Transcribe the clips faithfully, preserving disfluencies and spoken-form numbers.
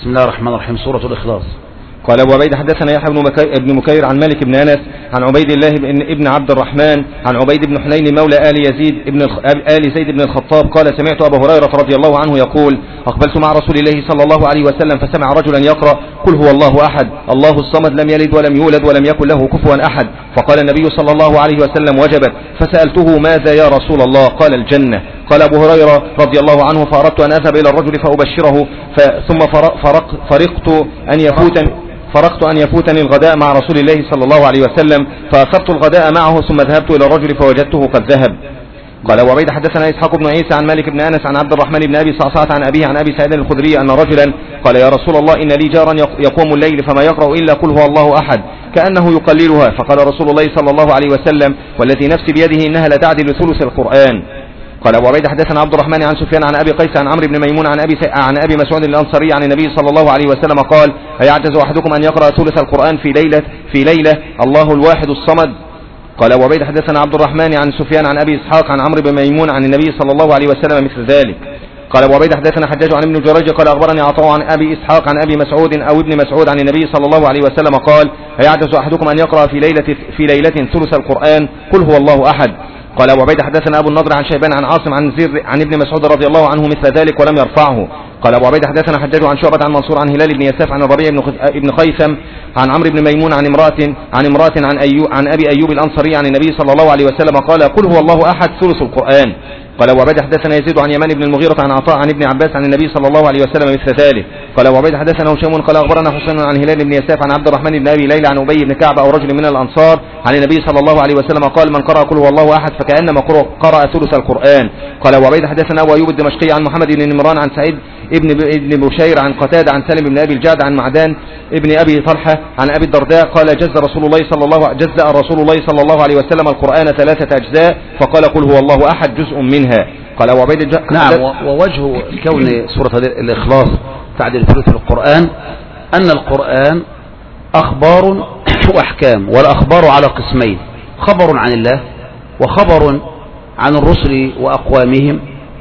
بسم الله الرحمن الرحيم. سورة الإخلاص. قال أبو عبيد حدثنا يحيى بن مكير عن مالك بن أنس عن عبيد الله بن ابن عبد الرحمن عن عبيد بن حنين مولى آل يزيد ابن آل زيد بن الخطاب قال سمعت أبا هريرة رضي الله عنه يقول أقبلت مع رسول الله صلى الله عليه وسلم فسمع رجلا يقرأ قل هو الله أحد الله الصمد لم يلد ولم يولد ولم يكن له كفوا أحد. فقال النبي صلى الله عليه وسلم وجبت. فسألته ماذا يا رسول الله؟ قال الجنة. قال أبو هريرة رضي الله عنه فأردت أن أذهب إلى الرجل فأبشره ثم فرق فرقت أن يفوتني فرقت أن يفوتني الغداء مع رسول الله صلى الله عليه وسلم فأخذت الغداء معه ثم ذهبت إلى الرجل فوجدته قد ذهب. قال أبو عبيد حدثنا إسحاق بن عيسى عن مالك بن أنس عن عبد الرحمن بن أبي صعصعة عن أبيه عن أبي سعيد الخدري أن رجلا قال يا رسول الله إن لي جارا يقوم الليل فما يقرأ إلا قل هو الله أحد كأنه يقللها. فقال رسول الله صلى الله عليه وسلم والذي نفسي بيده إنها لتعدل ثلث القرآن. قال أبو عبيد حدثنا عبد الرحمن عن سفيان عن أبي قيس عن عمرو بن ميمون عن أبي عن أبي مسعود الأنصاري عن النبي صلى الله عليه وسلم قال أيعجز أحدكم أن يقرأ ثلث القرآن في ليلة في ليلة الله الواحد الصمد. قال أبو عبيد حدثنا عبد الرحمن عن سفيان عن أبي إسحاق عن عمرو بن ميمون عن النبي صلى الله عليه وسلم مثل ذلك. قال أبو عبيد حدثنا حجاج عن ابن جريج قال أخبرني عطاء عن أبي إسحاق عن أبي مسعود أو ابن مسعود عن النبي صلى الله عليه وسلم قال أيعجز أحدكم أن يقرأ في ليلة في ليلة ثلث القرآن قل هو الله أحد. قال أبو عبيد حدثنا أبو النضر عن شيبان عن عاصم عن زر عن ابن مسعود رضي الله عنه مثل ذلك ولم يرفعه. قال أبو عبيد حدثنا حجاج عن شعبة عن منصور عن هلال بن يساف عن الربيع بن خيثم عن عمرو بن ميمون عن امرأة عن امرأة عن أيوب عن أبي أيوب الأنصاري عن النبي صلى الله عليه وسلم قال قل هو الله أحد ثلث القرآن. قال أبو عبيد حدثنا يزيد عن يمان بن المغيرة عن عطاء عن ابن عباس عن النبي صلى الله عليه وسلم مثل ذلك. قال أبو عبيد حدثنا هشام قال أخبرنا حسين عن هلال بن يساف عن عبد الرحمن بن أبي ليلى عن أبي بن كعب أو رجل من الأنصار عن النبي صلى الله عليه وسلم قال من قرأ قل هو الله أحد فكأنما قرأ ثلث القرآن. قال أبو عبيد حدثنا أبو أيوب الدمشقي عن محمد بن نمران عن سعيد ابن ابن بشير عن قتادة عن سالم بن أبي الجعد عن معدان ابن أبي طلحة عن أبي الدرداء قال جز رسول الله صلى الله جزأ رسول الله صلى الله عليه وسلم القرآن ثلاثة أجزاء فقال قل هو الله أحد جزء منها. قال أبو عبيد نعم. ووجه كون سورة الإخلاص تعدل ثلث القرآن أن القرآن أخبار وأحكام، والأخبار على قسمين: خبر عن الله وخبر عن الرسل وأقوامهم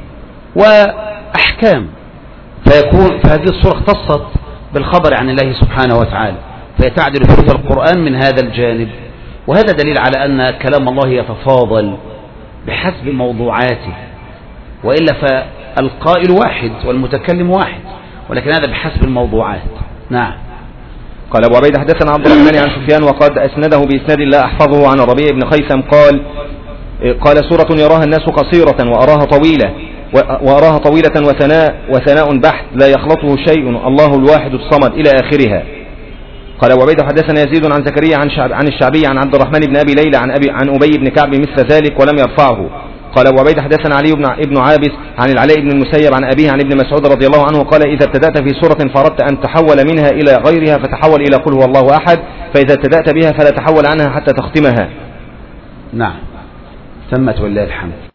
وأحكام. فيكون فهذه السورة اختصت بالخبر عن الله سبحانه وتعالى، فهي تعدل ثلث القرآن من هذا الجانب. وهذا دليل على أن كلام الله يتفاضل بحسب موضوعاته، وإلا فالقائل واحد والمتكلم واحد، ولكن هذا بحسب الموضوعات. نعم. قال أبو عبيد حدثنا عبد الرحمن عن سفيان وقد أسنده بإسناد لا أحفظه عن الربيع بن خيثم قال قال سورة يراها الناس قصيرة وأراها طويلة وأراها طويلة وثناء وثناء بحت لا يخلطه شيء الله الواحد الصمد إلى آخرها. قال أبو عبيد حدثنا يزيد عن زكريا عن, شعب عن الشعبي عن عبد الرحمن بن أبي ليلى عن أبي عن أبي بن كعب مثل ذلك ولم يرفعه. قال أبو عبيد حدثنا علي بن ابن عابس عن العلاء بن المسيب عن أبيه عن ابن مسعود رضي الله عنه قال إذا ابتدأت في سورة فأردت أن تحول منها إلى غيرها فتحول إلى قل هو الله أحد، فإذا ابتدأت بها فلا تحول عنها حتى تختمها. نعم. تمت ولله الحمد.